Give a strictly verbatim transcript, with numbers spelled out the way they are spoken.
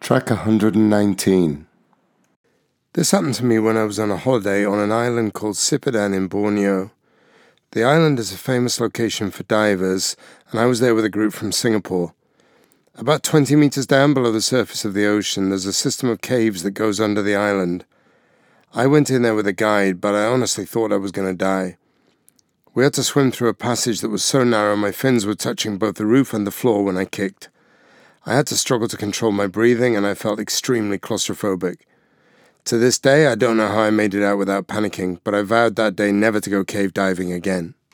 Track one hundred nineteen. This happened to me when I was on a holiday on an island called Sipadan in Borneo. The island is a famous location for divers, and I was there with a group from Singapore. About twenty meters down below the surface of the ocean, there's a system of caves that goes under the island. I went in there with a guide, but I honestly thought I was going to die. We had to swim through a passage that was so narrow my fins were touching both the roof and the floor when I kicked. I had to struggle to control my breathing, and I felt extremely claustrophobic. To this day, I don't know how I made it out without panicking, but I vowed that day never to go cave diving again.